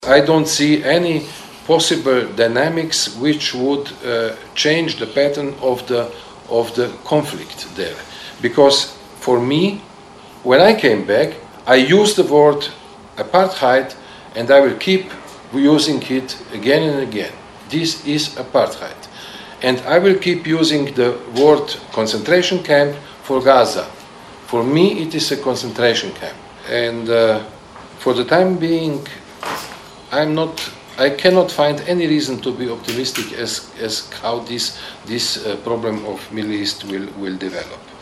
I don't see any possible dynamics which would change the pattern of the conflict there. Because for me, when I came back, I used the word apartheid, and I will keep using it again and again. This is apartheid. And I will keep using the word concentration camp for Gaza. For me, it is a concentration camp. And for the time being, I cannot find any reason to be optimistic as how this problem of Middle East will develop.